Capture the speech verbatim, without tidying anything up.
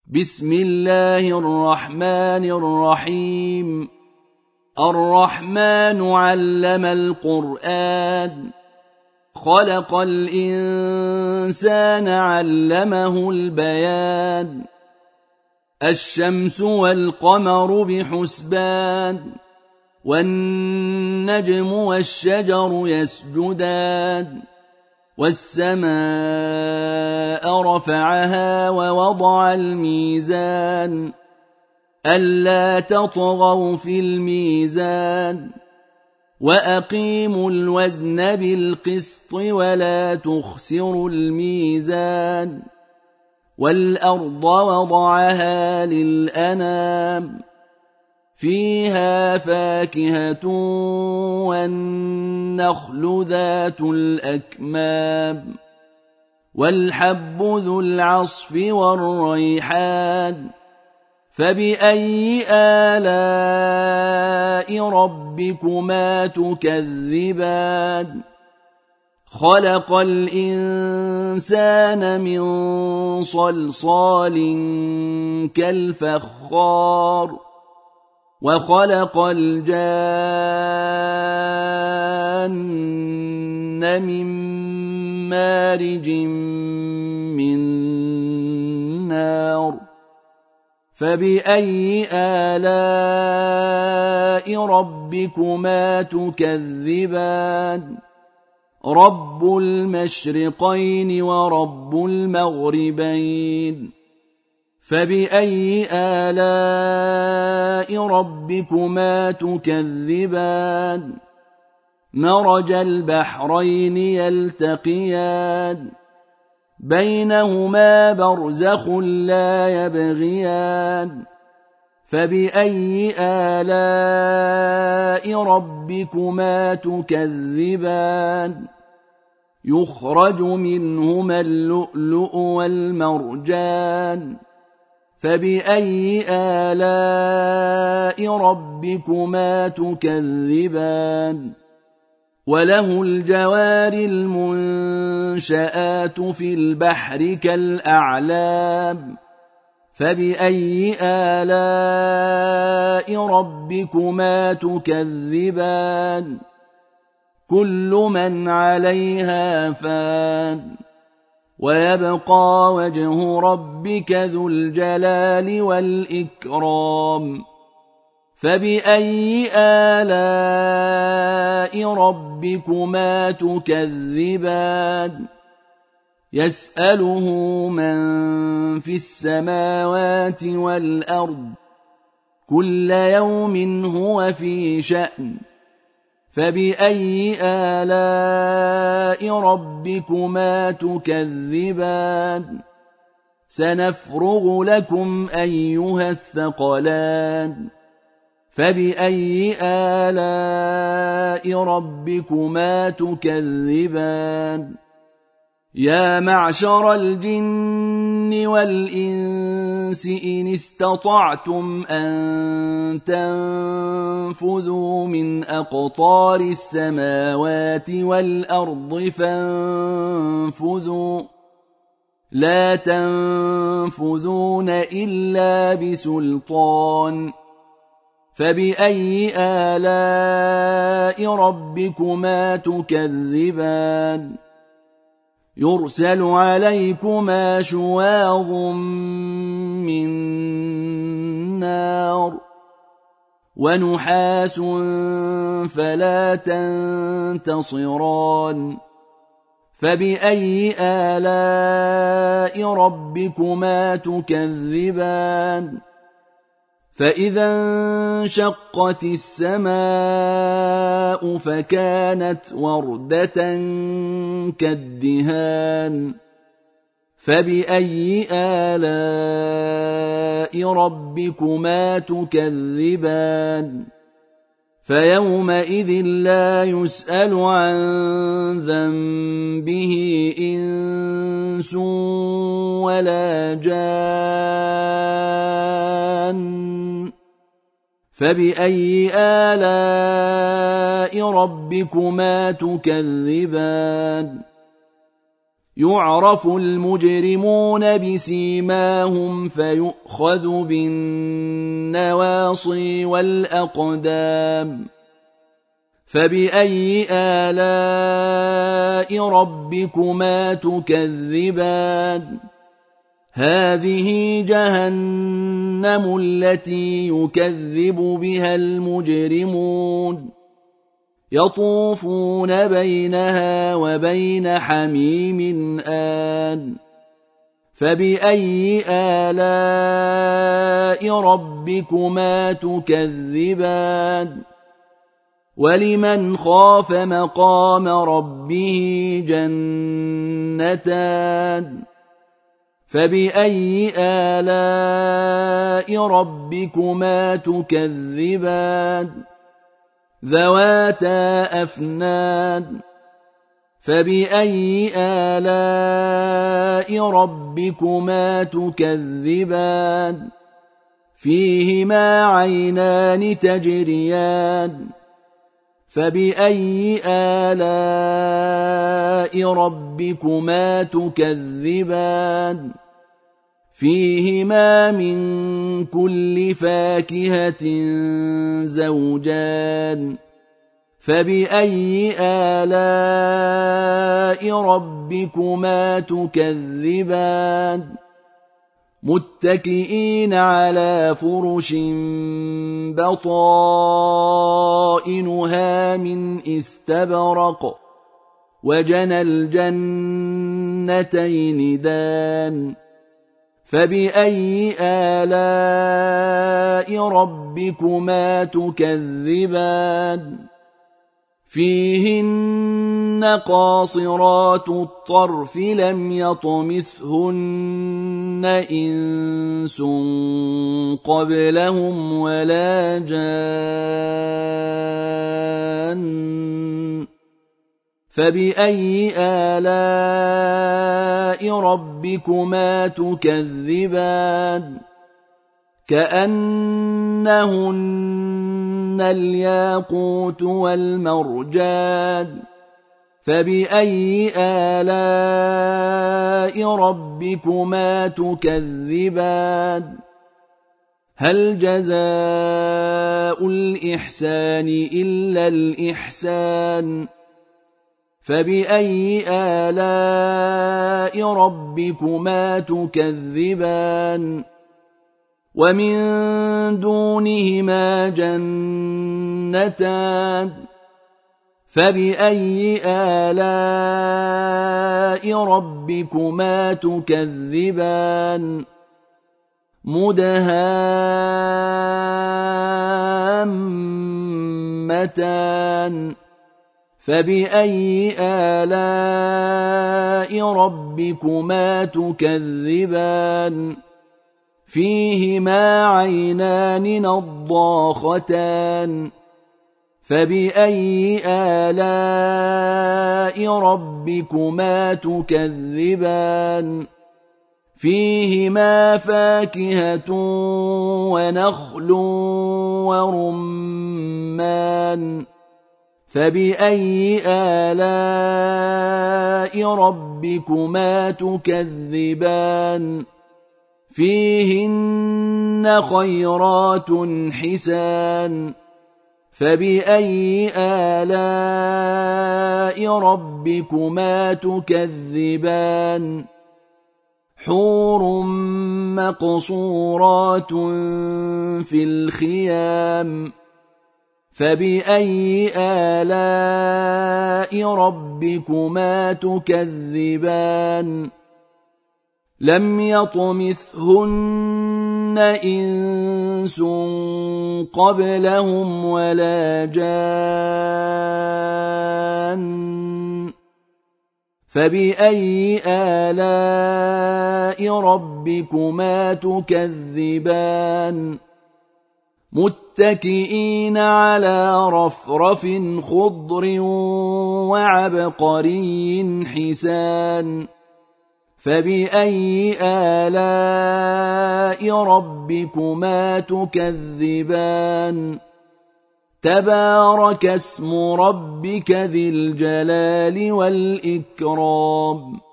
بسم الله الرحمن الرحيم. الرحمن علم القرآن، خلق الإنسان علمه البيان. الشمس والقمر بحسبان، والنجم والشجر يسجدان. والسماء رفعها ووضع الميزان، ألا تطغوا في الميزان. وأقيموا الوزن بالقسط ولا تخسروا الميزان. والأرض وضعها للأنام، فيها فاكهة والنخل ذات الأكمام. والحب ذو العصف والريحان. فبأي آلاء ربكما تكذبان؟ خلق الإنسان من صلصال كالفخار، وخلق الجان من مارج من نار. فبأي آلاء ربكما تكذبان؟ رب المشرقين ورب المغربين. فبأي آلاء ربكما تكذبان؟ مرج البحرين يلتقيان، بينهما برزخ لا يبغيان. فبأي آلاء ربكما تكذبان؟ يخرج منهما اللؤلؤ والمرجان. فبأي آلاء ربكما تكذبان؟ وله الجوار المنشآت في البحر كالأعلام. فبأي آلاء ربكما تكذبان؟ كل من عليها فان، ويبقى وجه ربك ذو الجلال والإكرام. فبأي آلاء ربكما تكذبان؟ يسأله من في السماوات والأرض، كل يوم هو في شأن. فبأي آلاء ربكما تكذبان؟ سنفرغ لكم أيها الثقلان. فبأي آلاء ربكما تكذبان؟ يا معشر الجن والإنس إن استطعتم أن تنفذوا من أقطار السماوات والأرض فانفذوا، لا تنفذون إلا بسلطان. فبأي آلاء ربكما تكذبان؟ يرسل عليكما شواظ من نار، ونحاس فلا تنتصران. فبأي آلاء ربكما تكذبان؟ فإذا انشقت السماء فكانت وردة كالدهان. فبأي آلاء ربكما تكذبان؟ فيومئذ لا يسأل عن ذنبه إنس ولا جان. فبأي آلاء ربكما تكذبان؟ يعرف المجرمون بسيماهم فيؤخذ بالنواصي والأقدام فبأي آلاء ربكما تكذبان هذه جهنم التي يكذب بها المجرمون يطوفون بينها وبين حميم آن فبأي آلاء ربكما تكذبان ولمن خاف مقام ربه جنتان فبأي آلاء ربكما تكذبان ذواتا أفنان فبأي آلاء ربكما تكذبان فيهما عينان تجريان فبأي آلاء ربكما تكذبان فيهما من كل فاكهة زوجان فبأي آلاء ربكما تكذبان متكئين على فرش بطائنها من استبرق وجنى الجنتين دان فبأي آلاء ربكما تكذبان فيهن قاصرات الطرف لم يطمثهن إنس قبلهم ولا جان فبأي آلاء ربكما تكذبان كأنهن الياقوت والمرجان فبأي آلاء ربكما تكذبان هل جزاء الإحسان إلا الإحسان فبأي آلاء ربكما تكذبان ومن دونهما جنتان فبأي آلاء ربكما تكذبان مدهامتان فبأي آلاء ربكما تكذبان فيهما عينان نضاختان فبأي آلاء ربكما تكذبان فيهما فاكهة ونخل ورمان فبأي آلاء ربكما تكذبان فيهن خيرات حسان فبأي آلاء ربكما تكذبان حور مقصورات في الخيام فبأي آلاء ربكما تكذبان لم يطمثهن إنس قبلهم ولا جان فبأي آلاء ربكما تكذبان متكئين على رفرف خضر وعبقري حسان فبأي آلاء ربكما تكذبان تبارك اسم ربك ذي الجلال والإكرام